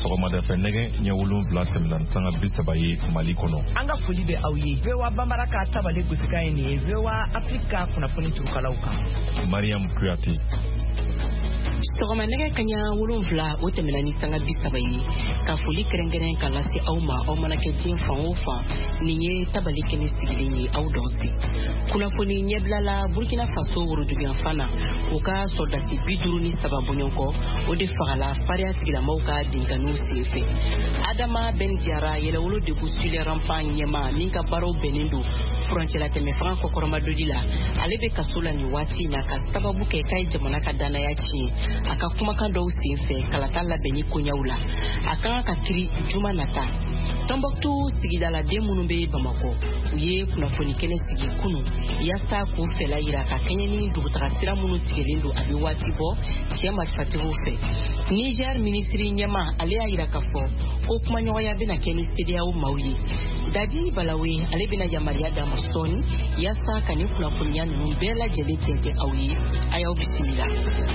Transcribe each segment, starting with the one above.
sɔgɔmada fɛ nɛgɛ ɲɛ 7 tɛmɛna sanga 30 ye Mali kɔnɔ. An ka foli bɛ aw ye. VOA Bambara ka tabale gosikan ye nin ye. VOA Afrika kunnafoni turukalaw kan. Mariam Kuyate. Sɔgɔma nɛgɛ kaɲa 7 o tɛmɛna ni sanga 30 ye. Ka foli kɛrɛnkɛrɛn ka lase aw ma, aw mana kɛ diɲɛ fan o fan. Nin ye tabali kɛnɛ sigilen ye aw dɔn se. Kunnafoni ɲɛbilala Burkina Faso woroduguyan fana o ka soldati 53 bɔɲɔgɔnkɔ o de fagala fariya tigilamaw ka denganiw senfɛ. Adama Ben Diarra yɛlɛwolo de Sule Rampan ɲɛma min ka baaraw bɛnnen don furancɛla tɛmɛ fanga kɔkɔrɔmadodi la. Ale bɛ kaso la nin waati na ka sababu kɛ k'a ye jamana ka danaya tiɲɛ. A ka kumakan dɔw senfɛ kalata labɛnni koɲaw la. A kan ka kiri juma nata. Tombouctou sigidala den minnu bɛ Bamako u ye kunnafoni kɛnɛ sigi kunu yasa k'u fɛla yira ka kɛɲɛ ni dugutaga sira minnu tigɛlen don a bɛ waati bɔ cɛ marifatigiw fɛ. Niger minisiri ɲɛma ale y'a yira k'a fɔ ko kumaɲɔgɔnya bɛna kɛ ni CEDEAO maaw ye. Dadi Balawe ale bɛna yamaruya d'a ma sɔɔni yasa ka ni kunnafoniya ninnu bɛɛ lajɛlen tɛntɛn aw ye. A y'aw bisimila.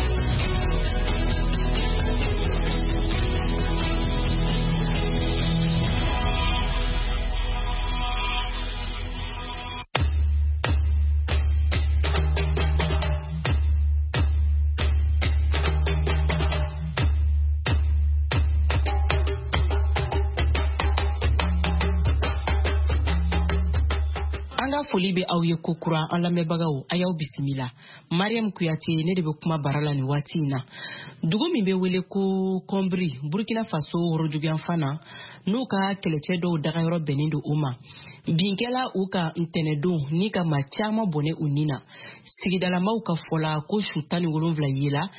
Foli be aw ye kokura an lamɛnbagaw a y'aw bisimila. Mariam Kuyate ne de bɛ kuma bara la ni waati in na. Dugu min bɛ wele ko Kombri Burkina Faso woroduguyan fana n'u ka kɛlɛcɛ dɔw dagayɔrɔ bɛnnen don u ma. Binkɛla u ka ntɛnɛdon ni ka maa caman bɔnɛ u ni na. Sigidalamaw ka fɔla ko su 17 yela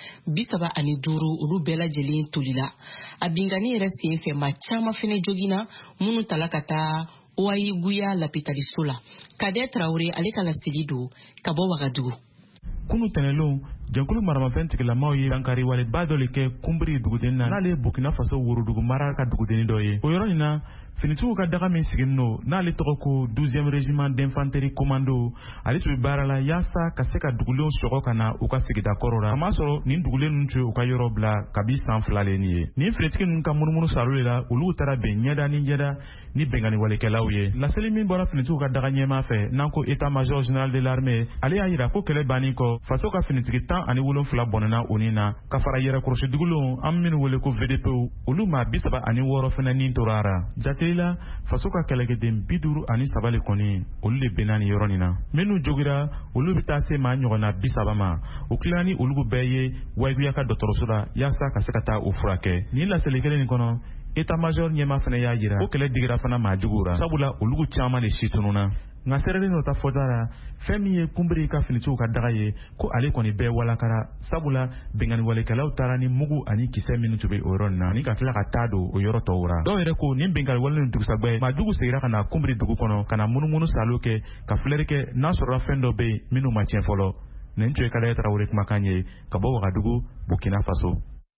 35 olu bɛɛ lajɛlen tolila. A binkani yɛrɛ senfɛ maa caman fɛnɛ jogina minnu tala ka taa Ouayi Guya lapitaliso la. Kade Traoré ale ka laseli don ka bɔ Wagadugu. Kunu tɛnɛlon jɛnkulu maramafɛn tigilamaw ye dankari waleba dɔ le kɛ Kumbri duguden na n'ale Burkina Faso worodugu mara ka duguden dɔ ye. O yɔrɔ in na finitigiw ka daga min sigin no n'ale tɔgɔ ko 12e régiment d'infanterie commando ale tun bɛ baara la yaasa ka se ka dugulenw sɔgɔ ka na u ka sigida kɔrɔ la. Kamasɔrɔ nin dugulen ninnu tun ye u ka yɔrɔ bila kabi san 2 le nin ye. Nin finitigi ninnu ka munumunu salo de la olu taara bɛn ɲɛda ni ɲɛda ni bɛngali walekɛlaw ye. Laseli min bɔra finitigiw ka daga ɲɛma fɛ n'an ko état major général de l'armée ale y'a yira ko kɛlɛ bannen kɔ faso ka finitigi 17 bɔnɛna o ni na ka fara yɛrɛkɔrɔsi dugulenw an minnu wele ko VDP olu maa 36 fana nin tora ra. Jatelila faso ka kɛlɛkɛden 53 le kɔni olu de bɛnna ni yɔrɔ nin na. Minnu jogira olu bɛ taa se maa ɲɔgɔnna 30 ma. U tilala ni olugu bɛɛ ye Ouayi ka dɔgɔtɔrɔso la yaasa ka se ka taa u furakɛ. Nin laseli kelen nin kɔnɔ état major ɲɛma fana y'a yira ko kɛlɛ digira fana maa jugu ra sabula olugu caman de si tununa. Nka sɛrɛlen dɔ ta fɔta la fɛn min ye Kumbri ka finitigiw ka daga ye ko ale kɔni bɛɛ walakara sabula bɛngali walekɛlaw taara ni mugu ani kisɛ minnu tun bɛ o yɔrɔ nin na ni ka tila ka taa don o yɔrɔ tɔw ra. Dɔw yɛrɛ ko nin bɛngali wale nin dugusɛgbɛ maa jugu segira ka na Kumbri dugu kɔnɔ ka na munumunu salo kɛ ka filɛri kɛ n'a sɔrɔla fɛn dɔ bɛ yen minnu ma tiɲɛ fɔlɔ. Nin tun ye Kade Traoré kumakan ye ka bɔ Wagadugu Burkina Faso.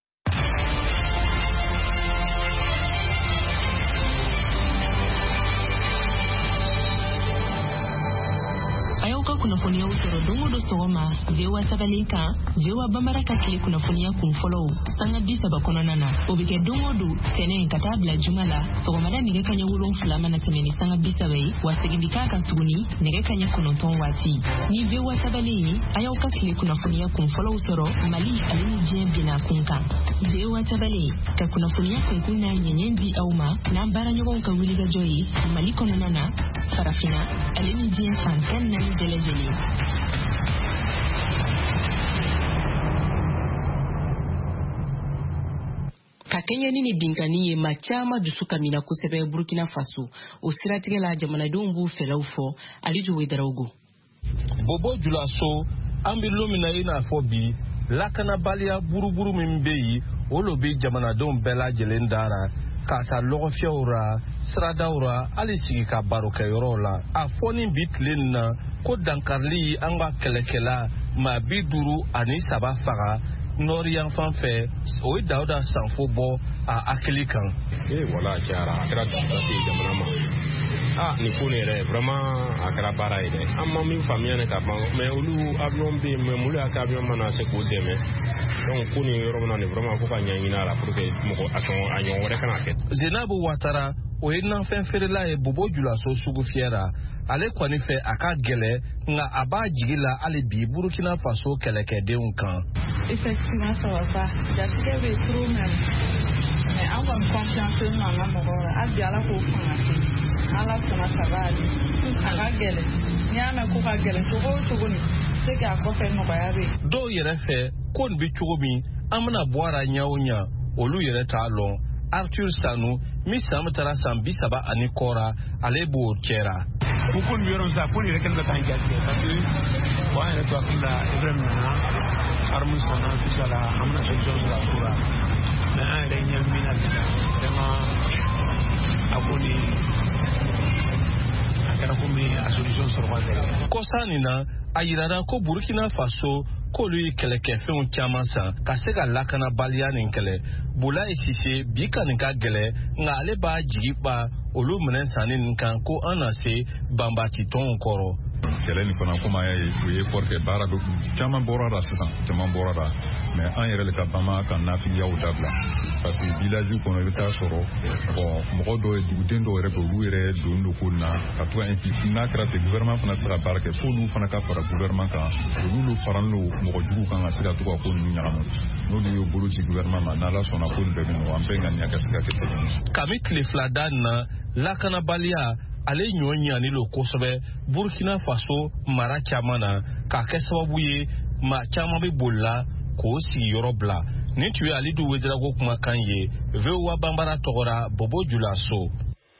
Kunnafoniya sɔrɔ don o don sɔgɔma VOA tabalen kan VOA Bambara ka tile kunnafoniya kun fɔlɔw sanga 30 kɔnɔna na o bɛ kɛ don o don tɛnɛ ka taa bila juma la sɔgɔmada nɛgɛ kaɲɛ 7 mana tɛmɛ ni sanga 30 ye wa segin bi k'a kan tuguni nɛgɛ kaɲɛ 9 waati ni VOA tabalen ye a y'aw ka tile kunnafoniya kun fɔlɔw sɔrɔ Mali ale ni diɲɛ bɛna kun kan VOA tabalen ka kunnafoniya kunkun n'a ɲɛɲɛ di aw ma n'an baaraɲɔgɔnw ka wulikajɔ ye Mali kɔnɔna na farafina ale ni diɲɛ fan 14 bɛɛ lajɛlen. Ka kɛɲɛni ni binkani ye maa caman dusu kamina kosɛbɛ Burkina Faso o siratigɛ la jamanadenw b'u fɛlaw fɔ Alidu Wedarawogo. Bobo Julaso an bɛ don min na i n'a fɔ bi lakanabaliya buruburu min bɛ yen olu bɛ jamanadenw bɛɛ lajɛlen dara k'a ta lɔgɔfiyɛw ra siradaw ra hali sigi ka barokɛyɔrɔw la a fɔ ni bi tile nin na ko dankarili an ka kɛlɛkɛla maa 53 faga nɔri yan fan fɛ o ye Dawuda Sanfo bɔ a hakili kan. Voilà cayara a kɛra dansate jamana ma ni ko ne yɛrɛ vraiment a kɛra baara ye dɛ an ma min faamuya ne ka ban mais olu avion bɛ yen mais mulu y'a kɛ avion mana se k'o dɛmɛ donc ko ni yɔrɔ min na ni vraiment fo ka ɲɛɲini a la pour que mɔgɔ a ɲɔgɔn wɛrɛ kana kɛ. Zenabu Ouattara o ye nafɛn feerela ye Bobo Dioulasso sugu fiyɛra ale kɔni fɛ a ka gɛlɛ nka a b'a jigi la hali bi Burkina Faso kɛlɛkɛdenw kan. Effectivement ça va pas jatigɛ bɛ trop même mais an kɔni confiance in nana mɔgɔw la hali bi ala k'o fanga kɛ ala sɔnna ça va aller a ka gɛlɛn n'i y'a mɛn ko ka gɛlɛn cogo o cogo ni c'est que a kɔfɛ nɔgɔya bɛ yen. Dɔw yɛrɛ fɛ ko nin bɛ cogo min an bɛna bɔ a la ɲɛ o ɲɛ olu yɛrɛ t'a lɔn. Arthur Sanu mi san tara san 30 ani kɔra ale b'o cɛra. U ko nin yɔrɔ sa ko nin yɛrɛ kɛlen ka taa jate parce que bon an yɛrɛ to hakili la Ibrahim nana arme sanna tout ça là an bɛna solution sɔrɔ a ko la mais an yɛrɛ ɲɛ min na vraiment a ko ni a kɛra komi a solution sɔrɔ ka gɛlɛn. Kɔsa nin na a yirara ko Burkina Faso k'olu ye kɛlɛkɛfɛnw caman san ka se ka lakanabaliya nin kɛlɛ. Boulaye Cissé bi ka nin ka gɛlɛ nka ale b'a jigi pa olu minɛn sanni nin kan ko an na se banbati tɔnw kɔrɔ. Kɛlɛ nin fana komi an y'a ye u ye kɔrɔkɛ baara dɔ caman bɔra la sisan caman bɔra la mais an yɛrɛ de ka bama ka nafigiyaw dabila parce que village kɔnɔ i bɛ taa sɔrɔ mɔgɔ dɔw ye duguden dɔw yɛrɛ bɛ olu yɛrɛ don ko na ka to impliqué n'a kɛra ten gouvernement fana se ka baara kɛ fo olu fana ka fara gouvernement kan olu faralen don mɔgɔ jugu kan ka se ka to ka ko ninnu ɲagamu n'olu y'o bolo ci gouvernement ma n'ala sɔnna ko nin bɛɛ bɛ nɔgɔ an bɛɛ ŋaniya ka se ka kɛ kelen. Kami tile fila da na lakanabaliya ale ɲɔ ɲani lo kosɛbɛ Burkina Faso mara caman na k'a kɛ sababu ye maa caman bɛ bolila k'o sigiyɔrɔ bila. Nin tun ye Alidu Wederago kumakan ye VOA Bambara tɔgɔra Bobo Dioulasso.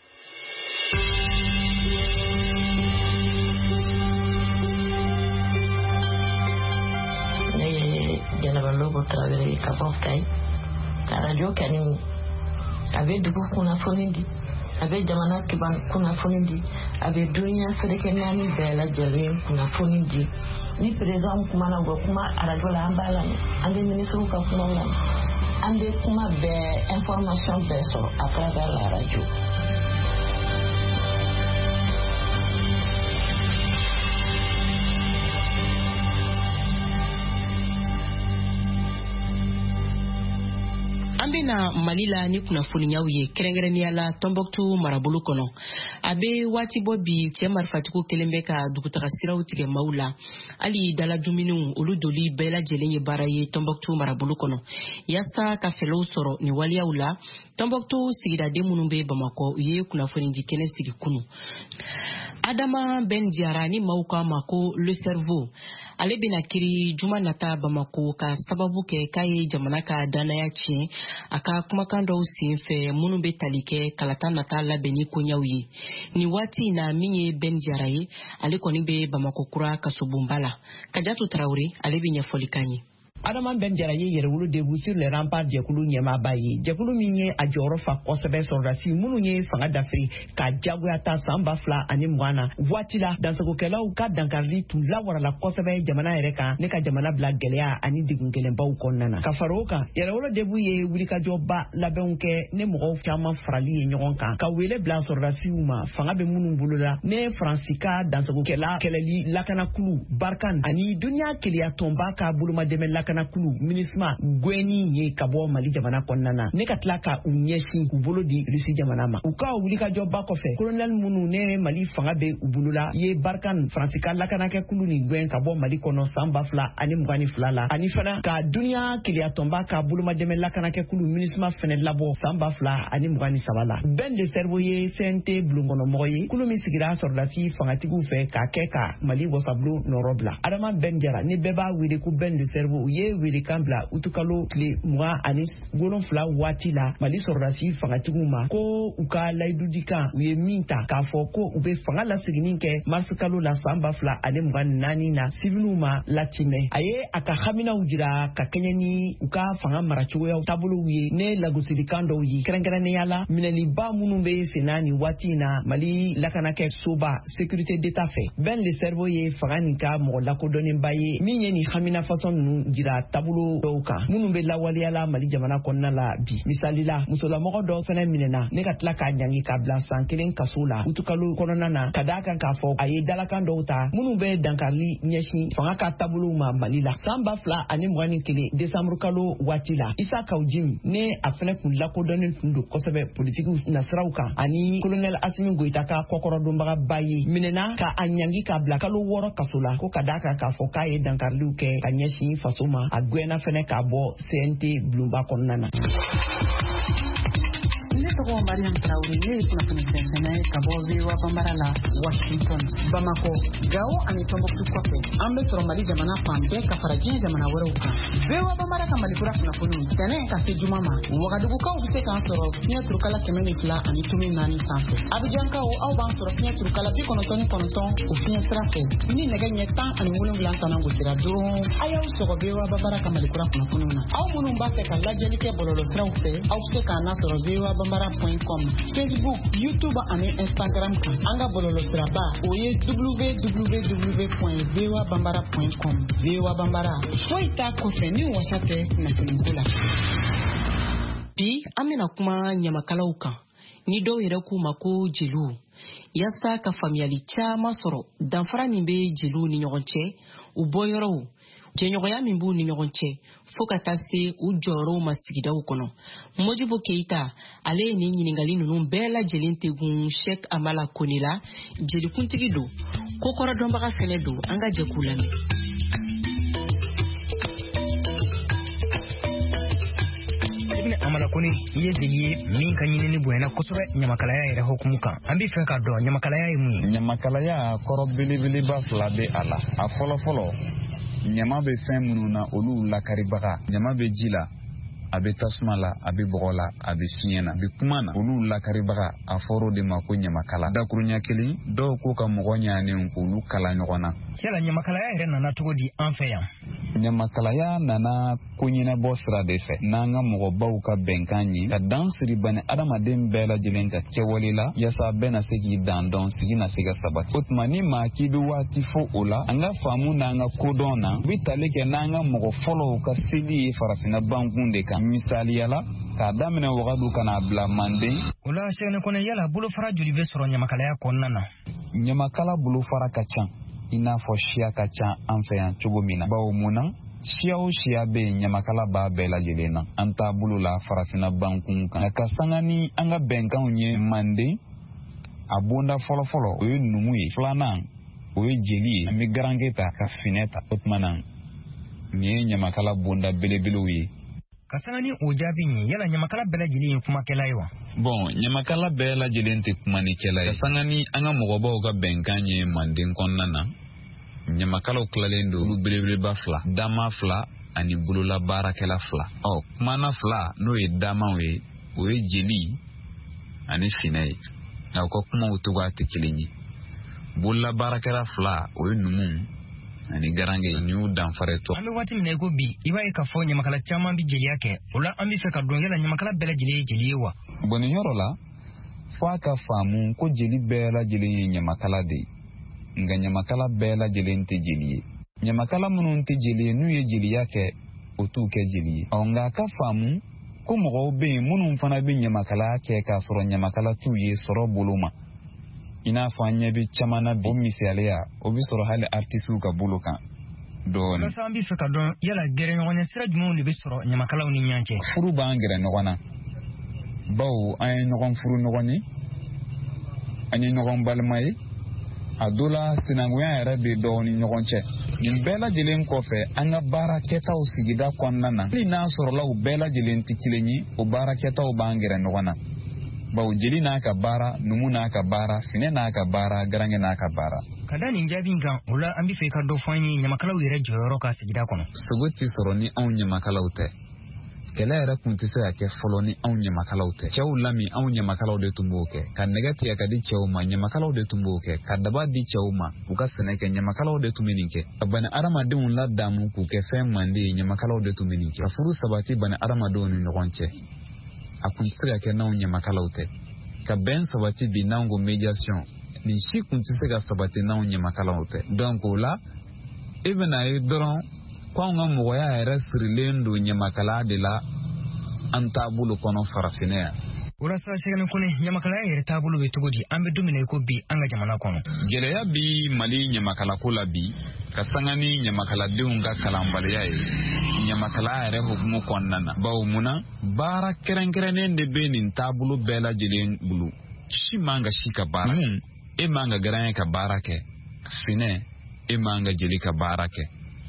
Ne ye Jɛnɛba Lobo Tarawele ka bɔ Kayi ka radio kɛ ni a bɛ dugu kunnafoni di a bɛ jamana kiban kunnafoni di a bɛ dunuya ferekɛ naani bɛɛ lajɛlen kunnafoni di ni président kumana u bɛ kuma radio la an b'a lamɛn an bɛ ministre ka kuma lamɛn an bɛ kuma bɛɛ information bɛɛ sɔrɔ à travers la radio. An bena Mali la ni kunnafoniyaw ye kɛrɛnkɛrɛnnenya la Tombouctou marabolo kɔnɔ. A bɛ waati bɔ bi cɛ marifatigiw kelen bɛ ka dugutaga siraw tigɛ maaw la. Hali dala dumuniw olu doli bɛɛ lajɛlen ye baara ye Tombouctou marabolo kɔnɔ. Yaasa ka fɛlɛw sɔrɔ ni waliyaw la, Tombouctou sigidaden minnu bɛ Bamakɔ u ye kunnafoni di kɛnɛ sigi kunu. Adama Ben Diarra ni maaw k'a ma ko Le Cerveau. Ale bena kiri juma nata Bamako ka sababu kɛ k'a ye jamana ka danaya tiɲɛ a ka kumakan dɔw sen fɛ minnu bɛ tali kɛ kalata nata labɛnni koɲaw ye. Ni waati na min ye Ben Diarra ye ale kɔni bɛ Bamako kura kasobonba la. Kajatu Traoré ale bɛ ɲɛfɔli kan ye. Adama Ben Diarra ye yɛrɛwolo debu sur les remparts jɛkulu ɲɛmaaba ye. Jɛkulu min ye a jɔyɔrɔ fa kosɛbɛ sɔrɔdasi minnu ye fanga dafiri ka jagoya ta san 2020 na. Waati la dansagokɛlaw ka dankarili tun lawarala kosɛbɛ jamana yɛrɛ kan ne ka jamana bila gɛlɛya ani degun gɛlɛnbaw kɔnɔna na. Ka fara o kan yɛrɛwolo debu ye wulikajɔba labɛnw kɛ ne mɔgɔw caman farali ye ɲɔgɔn kan ka wele bila sɔrɔdasiw ma fanga bɛ minnu bolo la ne Faransi ka dansagokɛla kɛlɛli lakanakulu Barkan ani duniya keleya tɔnba ka bolomadɛmɛ lakanakulu MINUSMA Gweni ye ka bɔ Mali jamana kɔnɔna na. Ne ka tila ka u ɲɛsin u bolo di Rusi jamana ma. U ka wulikajɔba kɔfɛ colonel minnu ne Mali fanga bɛ u bolo la ye Barkan Faransi ka lakanakɛkulu ni Gwen ka bɔ Mali kɔnɔ san 2022 la ani fana ka duniya keleya tɔnba ka bolomadɛmɛ lakanakɛkulu MINUSMA fɛnɛ labɔ san 2023 la. Ben de Cerveau ye CNT bulongɔnɔmɔgɔ ye kulu min sigira sɔrɔdasi fangatigiw fɛ k'a kɛ ka Mali wasabulon nɔrɔ bila. Adama Ben Diarra ni bɛɛ b'a wele ko Ben de Cerveau u ye welekan bila utukalo tile 27 waati la Mali sɔrɔdasi fangatigiw ma ko u ka layidudikan u ye min ta k'a fɔ ko u bɛ fanga laseginni kɛ marsikalo la san 2024 na sibiliw ma latimɛ. A ye a ka haminaw jira ka kɛɲɛ ni u ka fanga maracogoyaw taabolow ye ne lagosilikan dɔw ye kɛrɛnkɛrɛnnenya la minɛliba minnu bɛ senna ni waati na Mali lakanakɛ soba sécurité d'état fɛ. Ben le Cerveau ye fanga nin ka mɔgɔ lakodɔnnenba ye min ye ni hamina fasɔn ninnu jira da taabolo dɔw kan minnu bɛ lawaleyala Mali jamana kɔnɔna la bi. Misali la musolamɔgɔ dɔ fɛnɛ minɛna ne ka tila k'a ɲangi k'a bila san 1 kaso la utukalo kɔnɔna na ka d'a kan k'a fɔ a ye dalakan dɔw ta minnu bɛ dankarili ɲɛsin fanga ka taabolow ma Mali la. San 2021 décembre kalo waati la Isa Kawjim ne a fɛnɛ kun lakodɔnnen tun don kosɛbɛ politikiw nasiraw kan ani colonel Asimi Goita ka kɔkɔrɔdonbaga ba ye minɛna ka a ɲangi k'a bila kalo 6 kaso la ko ka d'a kan k'a fɔ k'a ye dankariliw kɛ ka ɲɛsin faso ma a gwɛnna fɛnɛ k'a bɔ CNT bulonba kɔnɔna na. Tɔgɔ Mariam Traoré ne ye kunnafoni sɛnsɛnna ka bɔ VOA Bambara la Washington. Bamako, Gao ani Tombouctou kɔfɛ an bɛ sɔrɔ Mali jamana fan bɛɛ ka fara diɲɛ jamana wɛrɛw kan. VOA Bambara ka Malikura kunnafoni tɛnɛn ka se juma ma Wagadugukaw bɛ se k'an sɔrɔ fiɲɛ turukala 102 ani 4 sanfɛ. Abidjankaw aw b'an sɔrɔ fiɲɛ turukala 99 o fiɲɛ sira fɛ ni nɛgɛ ɲɛ 10 ani 7 tana gosira dɔrɔn a y'aw sɔgɔ VOA Bambara ka Malikura kunnafoni na. Aw minnu b'a fɛ ka lajɛli kɛ bɔlɔlɔsiraw fɛ aw bɛ se k'an lasɔrɔ VOA Bambara.com, Facebook, YouTube ani Instagram kan. An ka bɔlɔlɔsiraba o ye www.voabambara.com. VOA Bambara foyi t'a kɔfɛ ni wasa tɛ kunnafoniko la. Bi an bɛna kuma ɲamakalaw kan ni dɔw yɛrɛ k'u ma ko jeliw yasa ka faamuyali caman sɔrɔ danfara min bɛ jeliw ni ɲɔgɔn cɛ u bɔyɔrɔw jɛɲɔgɔnya min b'u ni ɲɔgɔn cɛ fo ka taa se u jɔyɔrɔw ma sigidaw kɔnɔ. Modibo Keita ale ye nin ɲininkali ninnu bɛɛ lajɛlen tegun Sheikh Amala Kone la jelikuntigi don ko kɔrɔdɔnbaga fɛnɛ don an ka jɛ k'u lamɛn. Amala Kone i ye jeli ye min ka ɲinini bonyana kosɛbɛ ɲamakalaya yɛrɛ hukumu kan. An bɛ fɛ ka dɔn ɲamakalaya ye mun ye? Ɲamakalaya kɔrɔ belebeleba 2 bɛ a la. A fɔlɔ ɲama bɛ fɛn minnu na olu lakaribaga. Ɲama bɛ ji la, a bɛ tasuma la, a bɛ bɔgɔ la, a bɛ fiɲɛ na, a bɛ kuma na. Olu lakaribaga a fɔr'o de ma ko ɲamakala. Dakuruɲa kelen dɔw ko ka mɔgɔ ɲanen k'olu kala ɲɔgɔn na. Yala ɲamakalaya yɛrɛ nana cogo di an fɛ yan? Ɲamakalaya nana ko ɲɛnabɔ sira de fɛ n'an ka mɔgɔbaw ka bɛnkan ye ka dan siri bani adamaden bɛɛ lajɛlen ka kɛwale la yasa bɛɛ na se k'i dan dɔn sigi na se ka sabati. O tuma ni maa k'i bɛ waati fɔ o la an ka faamu n'an ka kodɔn na u bɛ tali kɛ n'an ka mɔgɔ fɔlɔw ka seli ye farafinna bankun de kan. Misaliyala k'a daminɛ wagadu ka n'a bila Manden. O la Sɛgɛnɛ Kɔnɛ yala bolofara joli bɛ sɔrɔ ɲamakalaya kɔnɔna na? Ɲamakala bolofara ka ca i n'a fɔ siya ka ca an fɛ yan cogo min na. Bawo mun na? Siya o siya bɛ yen ɲamakala b'a bɛɛ lajɛlen na. An t'a bolo la farafinna bankun kan. Ka sanga ni an ka bɛnkanw ye Manden a bonda fɔlɔfɔlɔ o ye numu ye. Filanan o ye jeli ye. An bɛ garange ta ka finɛ ta. O tuma na nin ye ɲamakala bonda belebelew ye. Ka sanga ni o jaabi ye yala ɲamakala bɛɛ lajɛlen ye kumakɛla ye wa? Bon ɲamakala bɛɛ lajɛlen tɛ kumanikɛla ye. Ka sanga ni an ka mɔgɔbaw ka bɛnkan ye Manden kɔnɔna na ɲamakalaw tilalen don olu belebeleba 2 dama 2 ani bolola baarakɛla 2. Kumana 2 n'o ye damaw ye o ye jeli ani finɛ ye nka u ka kumaw togoya tɛ kelen ye. Bolola baarakɛla 2 o ye numu ani garange ni y'u danfara to. An bɛ waati min na i ko bi i b'a ye k'a fɔ ɲamakala caman bɛ jeliya kɛ o la an bɛ fɛ ka dɔn yala ɲamakala bɛɛ lajɛlen ye jeli ye wa? Bon nin yɔrɔ la fo a ka faamu ko jeli bɛɛ lajɛlen ye ɲamakala de ye nka ɲamakala bɛɛ lajɛlen tɛ jeli ye. Ɲamakala minnu tɛ jeli ye n'u ye jeliya kɛ o t'u kɛ jeli ye. Nka a ka faamu ko mɔgɔw bɛ yen minnu fana bɛ ɲamakala kɛ k'a sɔrɔ ɲamakala t'u ye sɔrɔ bolo ma. I n'a fɔ an ɲɛ bɛ caman na bi o misaliya o bɛ sɔrɔ hali artisiw ka bolo kan dɔɔni. Walasa an bɛ fɛ ka dɔn yala gɛrɛɲɔgɔnya sira jumɛnw de bɛ sɔrɔ ɲamakalaw ni ɲɔgɔn cɛ? Furu b'an gɛrɛ ɲɔgɔn na bawo an ye ɲɔgɔn furu ɲɔgɔn ye an ye ɲɔgɔn balima ye a dɔ la sinankunya yɛrɛ bɛ dɔw ni ɲɔgɔn cɛ. Nin bɛɛ lajɛlen kɔfɛ an ka baarakɛtaw sigida kɔnɔna na hali n'a sɔrɔla u bɛɛ lajɛlen tɛ kelen ye o baarakɛtaw b'an gɛrɛ ɲɔgɔn na. Bawo jeli n'a ka baara, numu n'a ka baara, finɛ n'a ka baara, garange n'a ka baara. Ka da nin jaabi kan o la an bɛ fɛ ka dɔ fɔ an ye ɲamakalaw yɛrɛ jɔyɔrɔ ka sigida kɔnɔ. Sogo tɛ sɔrɔ ni anw ɲamakalaw tɛ. Kɛlɛ yɛrɛ kun tɛ se ka kɛ fɔlɔ ni anw ɲamakalaw tɛ. Cɛw lami anw ɲamakalaw de tun b'o kɛ. Ka nɛgɛ tigɛ ka di cɛw ma ɲamakalaw de tun b'o kɛ. Ka daba di cɛw ma u ka sɛnɛ kɛ ɲamakalaw de tun bɛ nin kɛ. Ka bani adamadenw ladamu k'u kɛ fɛn manden ye ɲamakalaw de tun bɛ nin kɛ. Ka furu sabati bani adamadenw ni ɲɔgɔn cɛ. A kun tɛ se ka kɛ n'anw ɲamakalaw tɛ. Ka bɛn sabati bi n'anw ko médiation nin si kun tɛ se ka sabati n'anw ɲamakalaw tɛ. Donc o la e bɛna ye dɔrɔn ko nga mogoya yɛrɛ sirilen don ɲamakala de la an taabolo kɔnɔ farafinɛ yan. Ura sa sɛgɛnɛ kɔnɛ ɲamakalaya yɛrɛ taabolo bɛ cogo di? An bɛ don min na i ko bi an ka jamana kɔnɔ. Gɛlɛya bi Mali ɲamakalako la bi ka sanga ni ɲamakaladenw ka kalanbaliya ye ɲamakala yɛrɛ hukumu kɔnɔna na. Bawo munna baara kɛrɛnkɛrɛnnen de bɛ nin taabolo bɛɛ lajɛlen bolo. Si man ka si ka baara kɛ. E man ka garanɲɛ ka baara kɛ. Finɛ e man ka jeli ka baara kɛ.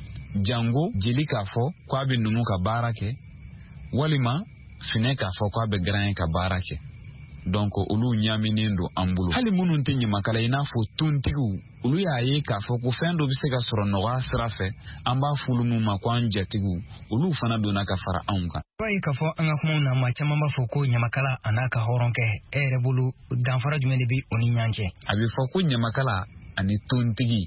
Jango jeli k'a fɔ k'a bɛ numu ka baara kɛ. Walima finɛ k'a fɔ k'a bɛ garanɲɛ ka baara kɛ. Donc olu ɲaminen don an bolo. Hali minnu tɛ ɲamakala i n'a fɔ tontigiw olu y'a ye k'a fɔ ko fɛn dɔ bɛ se ka sɔrɔ nɔgɔya sira fɛ an b'a fulu min ma ko an jatigiw olu fana donna ka fara anw kan. B'a ye k'a fɔ an ka kumaw na maa caman b'a fɔ ko ɲamakala a n'a ka hɔrɔnkɛ e yɛrɛ bolo danfara jumɛn de bɛ o ni ɲɔgɔn cɛ? A bɛ fɔ ko ɲamakala ani tontigi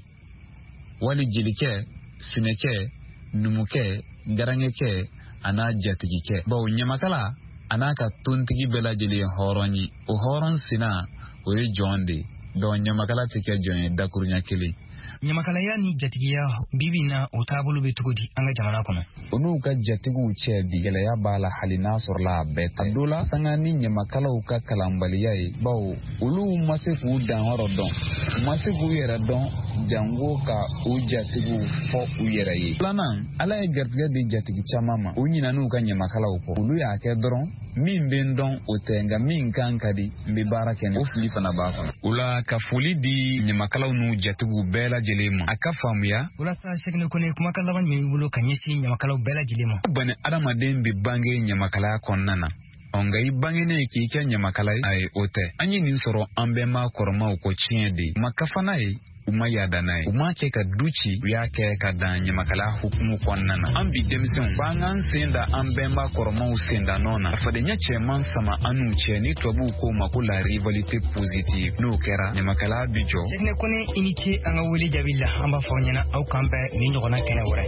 wali jelikɛ finɛkɛ numukɛ garanɲɛkɛ a n'a jatigikɛ. Bawo ɲamakala a n'a ka tontigi bɛɛ lajɛlen ye hɔrɔn ye. O hɔrɔn sina o ye jɔn de. Donc ɲamakala tɛ kɛ jɔn ye dakuruɲa kelen. Ɲamakalaya ni jatigiya bibi na o taabolo bɛ cogo di an ka jamana kɔnɔ? Olu ka jatigiw cɛ bi gɛlɛya b'a la hali n'a sɔrɔla a bɛɛ tɛ. A dɔ la sanga ni ɲamakalaw ka kalanbaliya ye. Bawo olu ma se k'u danyɔrɔ dɔn. U ma se k'u yɛrɛ dɔn jango ka u jatigiw fɔ u yɛrɛ ye. Filanan Ala ye garijɛgɛ di jatigi caman ma. U ɲinan'u ka ɲamakalaw kɔ. Olu y'a kɛ dɔrɔn min bɛ n dɔn o tɛ nka min kan ka di n bɛ baara kɛ ni o fili fana b'a kɔnɔ. O la ka foli di ɲamakalaw n'u jatigiw bɛɛ lajɛlen ma. A ka faamuya. Walasa sɛgɛnɛ kɔnɛ kumakan laban jumɛn b'i bolo ka ɲɛsin ɲamakalaw bɛɛ lajɛlen ma? Bani adamaden bɛ bange ɲamakalaya kɔnɔna na. Nka i bangenen k'i kɛ ɲamakala ye ayi o tɛ. An ye nin sɔrɔ an bɛɛ ma kɔrɔmaw ko tiɲɛ de. U ma kafana ye. U ma yaada n'a ye. U ma kɛ ka du ci. U y'a kɛ ka dan ɲamakalaya hukumu kɔnɔna na. An bi denmisɛnw f'an k'an sen da an bɛnba kɔrɔmaw sendannɔ na. Fadenya cɛman sama an n'u cɛ ni tubabuw k'o ma ko la rivalité positive. N'o kɛra ɲamakalaya bi jɔ. Sɛgɛnɛ kɔnɛ i ni ce an ka wele jaabi la. An b'a fɔ aw ɲɛna aw k'an bɛn nin ɲɔgɔnna kɛnɛ wɛrɛ.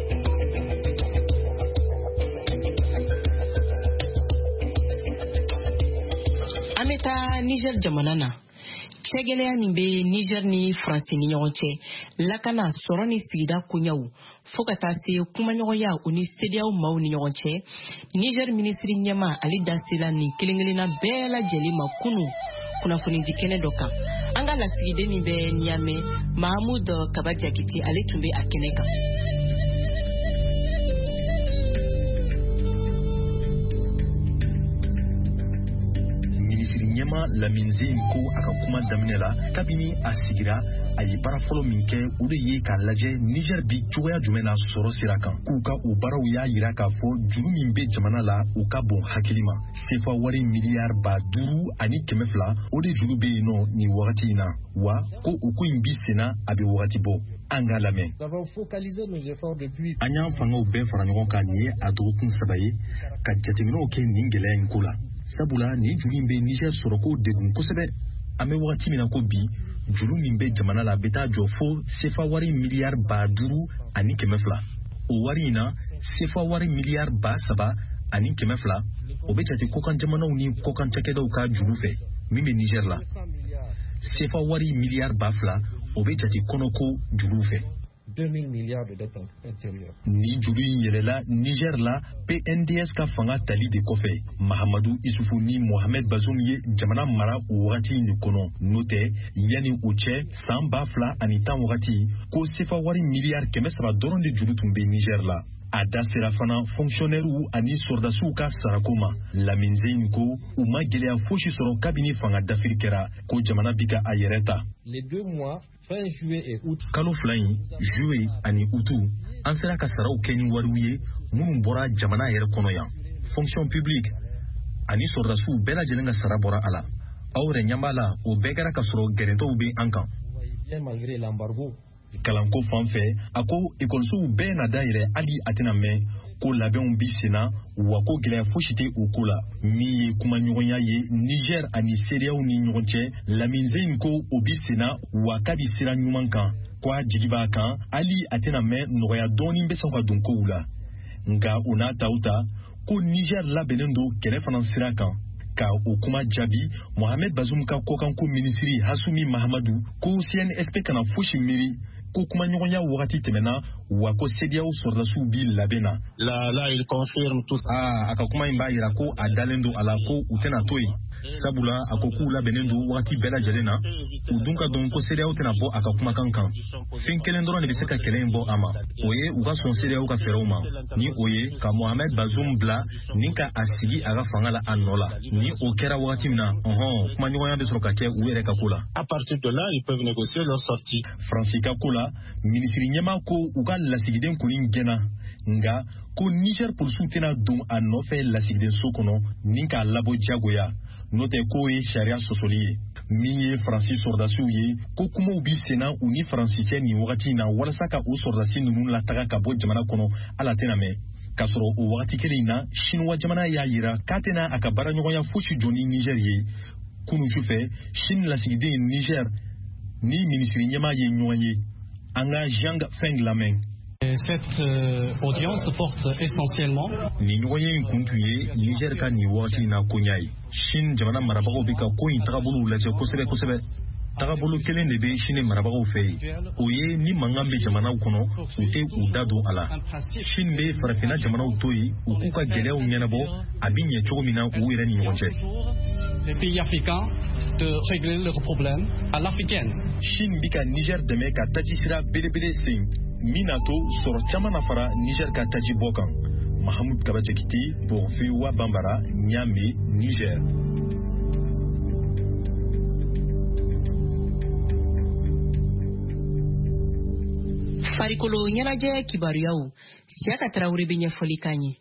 An bɛ taa Niger jamana na. Cɛgɛlɛya min bɛ Niger ni Faransi ni ɲɔgɔn cɛ, lakana sɔrɔ ni sigida koɲɛw fo ka taa se kumaɲɔgɔnya u ni CEDEAO maaw ni ɲɔgɔn cɛ. Niger minisiri ɲɛma ale dasela nin kelenkelenna bɛɛ lajɛlen ma kunu kunnafonidi kɛnɛ dɔ kan. An ka lasigiden min bɛ Niamey, Mahamoud Kaba Jakite ale tun bɛ a kɛnɛ kan. Ɲɛma Laminze ko a ka kuma daminɛ la kabini a sigira a ye baara fɔlɔ min kɛ o de ye k'a lajɛ Niger bi cogoya jumɛn na sɔrɔ sira kan k'u ka o baaraw y'a yira k'a fɔ juru min bɛ jamana la u ka bon hakili ma. CFA wari miliyari 5,200 o de juru bɛ yen nɔ nin wagati in na wa ko o ko in bi senna a bɛ wagati bɔ. An k'a lamɛn. An y'an fangaw bɛɛ fara ɲɔgɔn kan nin ye a dɔgɔkun 3 ye ka jateminɛw kɛ nin gɛlɛya in ko la. Sabula ni juru in bɛ Niger sɔrɔ ko degun kosɛbɛ. An bɛ wagati min na ko bi juru min bɛ jamana la bɛ taa jɔ fo CFA wari miliyari 5,200. O wari in na CFA wari miliyari 3,200 o bɛ jate kɔkan jamanaw ni kɔkan cakɛdaw ka juru fɛ min bɛ Niger la. CFA wari miliyari 2,000 o bɛ jate kɔnɔko juru fɛ. 2000 milliards de dettes intérieures. Ni juru in yɛlɛla Niger la PNDS ka fanga tali de kɔfɛ Mahamadou Issoufou ni Mohamed Bazoum ye jamana mara o wagati in kɔnɔ n'o tɛ yanni o cɛ san 2010 wagati ko CFA wari miliyari 300 dɔrɔn de juru tun bɛ Niger la. A da sera fana fonctionnaires ani soldasiw ka sarako ma. Laminze ko u ma gɛlɛya fosi sɔrɔ kabini fanga dafiri kɛra ko jamana bi ka a yɛrɛ ta. Les 2 mois fin juillet et août. Kalo 2 in juillet ani août an sera ka saraw kɛ ni wariw ye minnu bɔra jamana yɛrɛ kɔnɔ yan. Fonction publique ani soldasiw bɛɛ lajɛlen ka sara bɔra a la. Aw yɛrɛ ɲɛ b'a la o bɛɛ kɛra ka sɔrɔ gɛrɛntɛw bɛ an kan. Bien malgré l'embargo. Kalanko fan fɛ a ko ekɔlisow bɛɛ na dayɛlɛ hali a tɛna mɛn ko labɛnw bi senna wa ko gɛlɛya fosi tɛ o ko la min ye kumaɲɔgɔnya ye Niger ani CEDEAO ni ɲɔgɔn cɛ. Laminze ko o bi senna wa k'a bi sira ɲuman kan ko a jigi b'a kan hali a tɛna mɛn nɔgɔya dɔɔnin bɛ sɔn ka don kow la nka o n'a taw ta ko Niger labɛnnen don kɛlɛ fana sira kan. Ka o kuma jaabi Mohamed Bazoum ka kɔkanko minisiri Hassoumi Mahamadou ko CNSP kana fosi miiri ko kuma ɲɔgɔnya wagati tɛmɛna wa ko CEDEAO sɔrɔdasiw bi labɛn na. Là il confirme tout ça. A ka kuma in b'a yira ko a dalen don a la ko u tɛna to yen. Sabula a ko k'u labɛnnen don wagati bɛɛ lajɛlen na u dun ka dɔn ko CEDEAO tɛna bɔ a ka kumakan kan. Fɛn kelen dɔrɔn de bɛ se ka kɛlɛ in bɔ a ma, o ye u ka sɔn CEDEAO ka fɛɛrɛw ma, ni o ye ka Mohamed Bazoum bila ni ka a sigi a ka fanga la a nɔ la. Ni o kɛra wagati min na kuma ɲɔgɔnya bɛ sɔrɔ ka kɛ u yɛrɛ ka ko la. À partir de là, ils peuvent négocier leur sortie. Fransi ka ko la minisiri ɲɛmaa ko u ka lasigiden kɔni gɛnna, nga ko Niger polisiw tɛna don a nɔfɛ lasigiden so kɔnɔ ni k'a labɔ jagoya. N'o tɛ k'o ye sariya sɔsɔli ye. Min ye Faransi sɔrɔdasiw ye ko kumaw bi senna u ni Faransi cɛ nin wagati in na walasa ka o sɔrɔdasi ninnu lataga ka bɔ jamana kɔnɔ ala tɛna mɛn. K'a sɔrɔ o wagati kelen in na Chinois jamana y'a yira k'a tɛna a ka baaraɲɔgɔnya fosi jɔ ni Niger ye. Kunu sufɛ Chine lasigiden Niger ni minisiri ɲɛmaa ye ɲɔgɔn ye. An ka Zhang Feng lamɛn. Cette audience porte essentiellement ni ɲɔgɔn ye in kun tun ye Niger ka nin wagati in na koɲa ye. Chine jamana marabagaw bɛ ka ko in tagabolow lajɛ kosɛbɛ kosɛbɛ. Tagabolo kelen de bɛ Chine marabagaw fɛ yen, o ye ni mankan bɛ jamanaw kɔnɔ u tɛ u da don a la. Chine bɛ farafinna jamanaw to yen u k'u ka gɛlɛyaw ɲɛnabɔ a bɛ ɲɛ cogo min na u yɛrɛ ni ɲɔgɔn cɛ. Les pays africains de régler leurs problèmes à l'africaine. Chine bɛ ka Niger dɛmɛ ka taji sira belebele sen min na to sɔrɔ caman na fara Niger ka taji bɔ kan. Mahamoud Kaba Jakite pour VOA Bambara, Niamey, Niger. Farikolo ɲɛnajɛ kibaruyaw Siaka Traoré bɛ ɲɛfɔli k'an ye.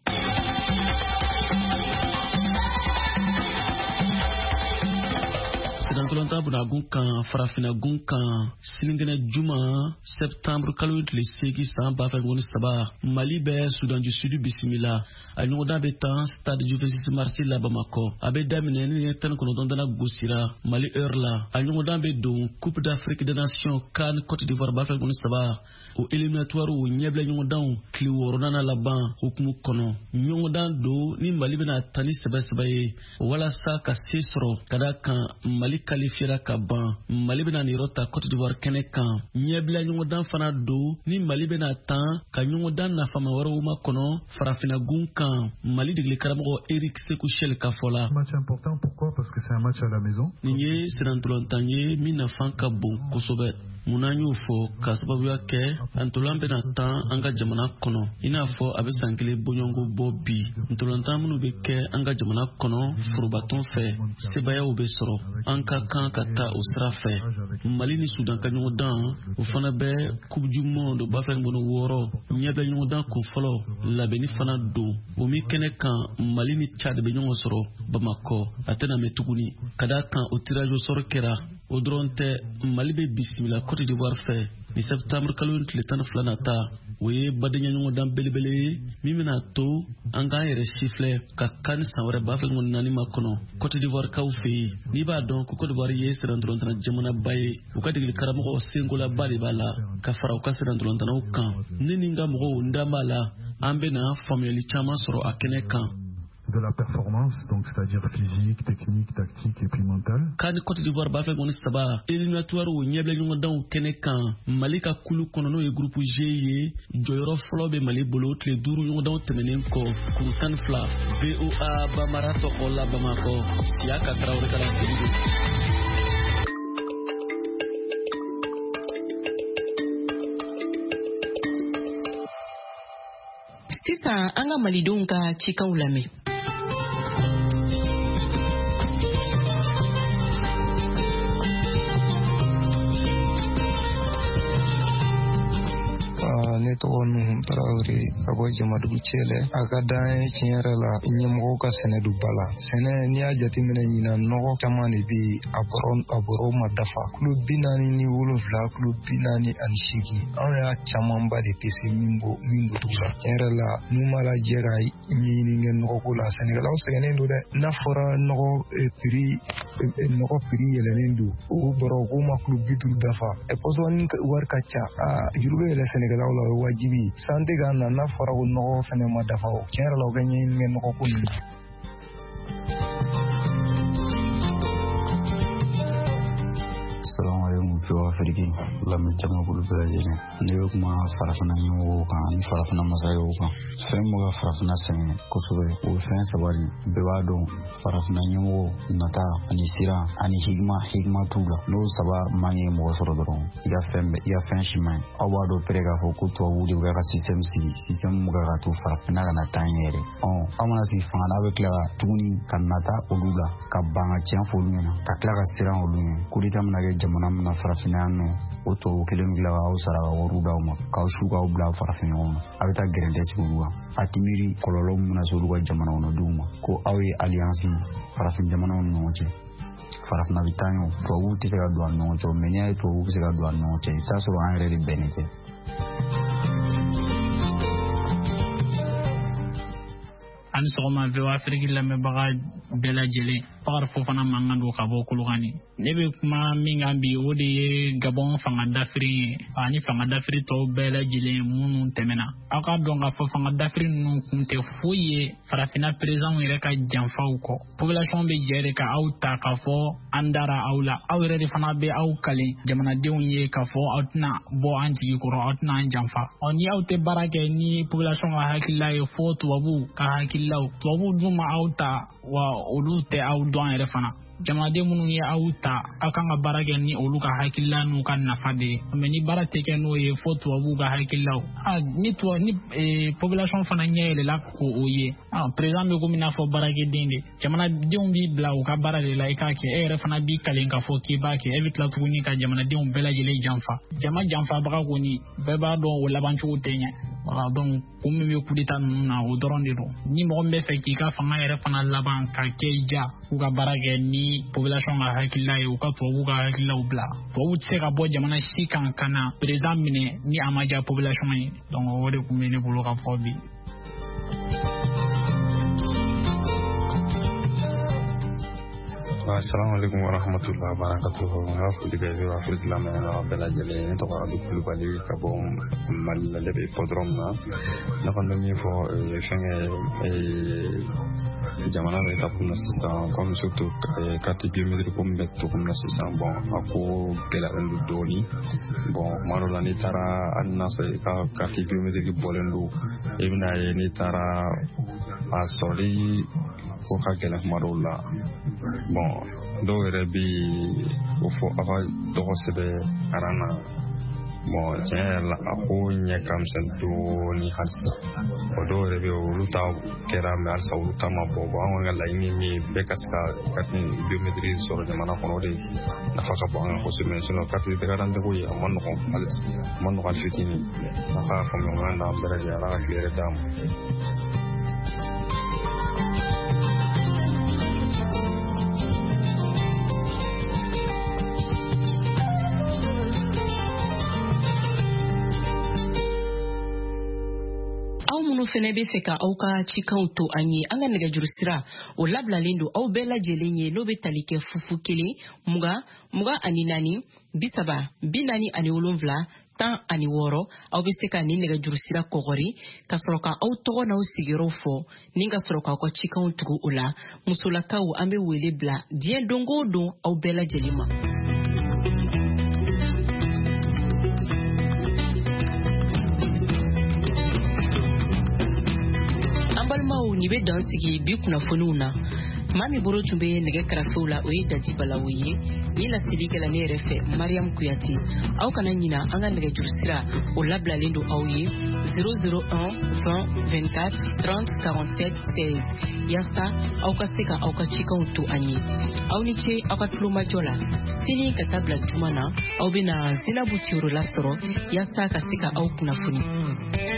Sidankɔlɔnta bunagun kan farafinagun kan sinigɛnɛ juma septembre kalo tile 8 san 2013 Mali bɛ Sudan du Sud bisimila a ɲɔgɔndan bɛ tan stade Juventus Marseille la Bamako a bɛ daminɛ ni 19 dana gosira Mali heure la a ɲɔgɔndan bɛ don Coupe d'Afrique des Nations CAN Côte d'Ivoire 2013 o éliminatoire o ɲɛbila ɲɔgɔndanw tile 6 laban hukumu kɔnɔ ɲɔgɔndan do ni Mali bɛna tan ni sɛbɛ ye walasa ka se sɔrɔ ka da kan Mali qualifiera ka ban Mali bɛna nin yɔrɔ ta Côte d'Ivoire kɛnɛ kan ɲɛbila ɲɔgɔndan fana do ni Mali bɛna tan ka ɲɔgɔndan nafama wɛrɛw ma kɔnɔ farafinagun kan Mali degeli karamɔgɔ Eric Sekou Chel ka fɔ la. Match important pourquoi? Parce que c'est un match à la maison. Nin ye sirantolantan ye min nafan ka bon kosɛbɛ. Munna y'o fɔ ka sababuya kɛ ntolan bɛna tan an ka jamana kɔnɔ i n'a fɔ a bɛ san kelen bɔɲɔgɔnko bɔ bi ntolantan minnu bɛ kɛ an ka jamana kɔnɔ forobatɔn fɛ sebayaw bɛ sɔrɔ an ka kan ka taa o sira fɛ. Mali ni Sudan ka ɲɔgɔndan o fana bɛ Coupe du Monde 2006 ɲɛbɛ ɲɔgɔndan kun fɔlɔ labɛnni fana don o min kɛnɛ kan Mali ni Tchad bɛ ɲɔgɔn sɔrɔ Bamako a tɛna mɛn tuguni ka da kan o tirage au sort kɛra o dɔrɔn tɛ Mali bɛ bisimila Côte d'Ivoire fɛ ni septembre kalo tile 12 nata o ye badenya ɲɔgɔndan belebele ye min bɛna to an k'an yɛrɛ sifilɛ ka kan san wɛrɛ 2004 ma kɔnɔ Côte d'Ivoire kaw fɛ yen n'i b'a dɔn ko Côte d'Ivoire ye sirandolantana jamanaba ye u ka degeli karamɔgɔ senkolaba de b'a la ka fara u ka sirandolantanaw kan ne ni n ka mɔgɔw n dan b'a la an bɛna faamuyali caman sɔrɔ a kɛnɛ kan. De la performance, donc c'est-à-dire physique, technique, tactique et puis mentale. Kan Côte d'Ivoire b'a fɛ kɔni saba éliminatoire o ɲɛbila ɲɔgɔndanw kɛnɛ kan Mali ka kulu kɔnɔ n'o ye groupe G ye jɔyɔrɔ fɔlɔ bɛ Mali bolo tile 5 ɲɔgɔndanw tɛmɛnen kɔ kuru 12 VOA Bambara tɔgɔ la Bamako Siaka Traoré ka laseli don. Sisan an ka malidenw ka cikaw lamɛn. Ne tɔgɔ Nuhu Tarawele ka bɔ Jamadugu Cɛlɛ a ka d'an ye tiɲɛ yɛrɛ la ɲɛmɔgɔw ka sɛnɛ don ba la sɛnɛ n'i y'a jateminɛ ɲinan nɔgɔ caman de bɛ a bɔrɔ ma dafa kulo 47 kulo 48 anw y'a camanba de pese min b'o dugu la tiɲɛ yɛrɛ la n'u m'a lajɛ ka ɲɛɲini kɛ nɔgɔko la sɛnɛkɛlaw sɛgɛnnen don dɛ n'a fɔra nɔgɔ prix yɛlɛnen don o bɔrɔ k'o ma kulo 50 dafa pɔsɔni wari ka ca juru bɛ yɛlɛ sɛnɛkɛlaw la o ye wajibi san tɛ ka na n'a fɔra ko nɔgɔ fɛnɛ ma dafa o tiɲɛ yɛrɛ la o ka ɲɛɲini kɛ nɔgɔko ninnu. Salamu alaikum VOA Afrique lamɛn caman bolo bɛɛ lajɛlen ne bɛ kuma farafina ɲɛmɔgɔw kan ani farafina masayaw kan fɛn min ka farafina sɛgɛn kosɛbɛ o ye fɛn saba de bɛɛ b'a dɔn farafina ɲɛmɔgɔ nata ani sira ani hikima t'u la n'o saba man ye mɔgɔ sɔrɔ dɔrɔn i ka fɛn si man ɲi aw b'a dɔn pere k'a fɔ ko tubabuw de bɛ ka système sigi système min ka to farafina ka na taa ɲɛ yɛrɛ aw mana sigi fanga n'a bɛ tila tuguni ka nata olu la ka ban ka tiɲɛ fɔ olu ɲɛna ka tila ka siran olu ɲɛ kudeta mina kɛ jamana min na farafina yan nɔ o tubabu kelen bila aw sara ka wariw d'aw ma k'aw su k'aw bila farafin ɲɔgɔn ma a bɛ taa gɛrɛntɛ sigi olu kan a ti miiri kɔlɔlɔ min bɛna se olu ka jamana kɔnɔdenw ma ko aw ye alliance farafin jamanaw ni ɲɔgɔn cɛ farafina bɛ taa ɲɔ tubabuw tɛ se ka don a ni ɲɔgɔn cɛ mais n'i y'a ye tubabuw bɛ se ka don a ni ɲɔgɔn cɛ i t'a sɔrɔ an yɛrɛ de bɛnnen tɛ. ani sɔgɔma VOA Afrique lamɛnbaga bɛɛ lajɛlen Bakari Fofana mankan don ka bɔ Kolokani ne bɛ kuma min kan bi o de ye Gabon fanga dafiri ye ani fanga dafiri tɔw bɛɛ lajɛlen minnu tɛmɛna aw ka dɔn ka fɔ fanga dafiri ninnu kun tɛ foyi ye farafina présidents yɛrɛ ka janfaw kɔ population bɛ jɛ de ka aw ta ka fɔ an dara aw la aw yɛrɛ de fana bɛ aw kale jamanadenw ye ka fɔ aw tɛna bɔ an jigi kɔrɔ aw tɛna an janfa ni aw tɛ baara kɛ ni population ka hakilila ye fo tubabuw ka hakililaw tubabuw dun ma aw ta wa olu tɛ aw dɔn yɛrɛ fana jamanaden minnu ye aw ta aw kan ka baara kɛ ni olu ka hakilila n'u ka nafa de ye mais ni baara tɛ kɛ n'o ye fo tubabuw ka hakililaw ni population fana ɲɛ yɛlɛla ko o ye président bɛ komi n'a fɔ baarakɛden de jamanadenw b'i bila u ka baara de la i k'a kɛ e yɛrɛ fana b'i kalen ka fɔ k'i b'a kɛ e bɛ tila tuguni ka jamanadenw bɛɛ lajɛlen janfa jama janfabaga kɔni bɛɛ b'a dɔn o labancogo tɛ ɲɛ voilà donc ko min bɛ coup d'état ninnu na o dɔrɔn de don ni mɔgɔ min bɛ fɛ k'i ka fanga yɛrɛ fana laban ka kɛ i ja k'u ka baara kɛ ni population ka hakilila ye u ka tubabuw ka hakililaw bila tubabuw tɛ se ka bɔ jamana si kan ka na président minɛ ni a ma diya population ye donc o de tun bɛ ne bolo ka fɔ bi. Assalamu alaikum wa rahmatullahi wa barakatuhu. Nga foli bɛ VOA Afrique lamɛnbaga bɛɛ lajɛlen ne tɔgɔ Adu Kulubali ka bɔ Mali la ne bɛ hippodrome na ne kɔni bɛ min fɔ fɛnkɛ jamana bɛ taa kun na sisan comme surtout carte biométrique ko min bɛ to kun na sisan bon a ko gɛlɛyalen don dɔɔni bon kuma dɔ la n'i taara hali n'a sɔrɔ i ka carte biométrique bɔlen don i bɛna ye n'i taara a sɔrɔli ko ka gɛlɛn kuma dɔw la bon dɔw yɛrɛ bɛ o fɔ aw ka tɔgɔ sɛbɛn aran na bon tiɲɛ yɛrɛ la a ko ɲɛ ka misɛn dɔɔni halisa o dɔw yɛrɛ bɛ olu ta kɛra mais halisa olu ta ma bɔ bon an kɔni ka laɲini ye min ye bɛɛ ka se ka carte biométrique sɔrɔ jamana kɔnɔ o de nafa ka bon an kan kosɛbɛ sinon carte d'identité ko ye a ma nɔgɔn halisa a ma nɔgɔn fitinin a ka faamuya n'an bɛɛ lajɛlen ala ka tile yɛrɛ d'a ma. fɛnɛ bɛ fɛ ka aw ka cikanw to an ye an ka nɛgɛjuru sira o labilalen don aw bɛɛ lajɛlen ye n'o bɛ tali kɛ 01 20 24 30 47 16 aw bɛ se ka ni nɛgɛjuru sira kɔgɔri ka sɔrɔ ka aw tɔgɔ n'aw sigiyɔrɔ fɔ ni ka sɔrɔ k'aw ka cikanw tugu o la musolakaw an bɛ wele bila diɲɛ don o don aw bɛɛ lajɛlen ma. Ni bɛ dan sigi bi kunnafoniw na maa min bolo tun bɛ nɛgɛ karafew la o ye Dadi Balawu ye ni laselilikɛla ne yɛrɛ fɛ Mariam Kuyate aw kana ɲina an ka nɛgɛjuru sira o labilalen don aw ye 001 20 24 30 47 16 yasa aw ka se ka aw ka cikanw to an ye aw ni ce aw ka tulomajɔ la sini ka taa bila juma na aw bɛna Zinabu Tiyoro lasɔrɔ yasa ka se ka aw kunnafoni.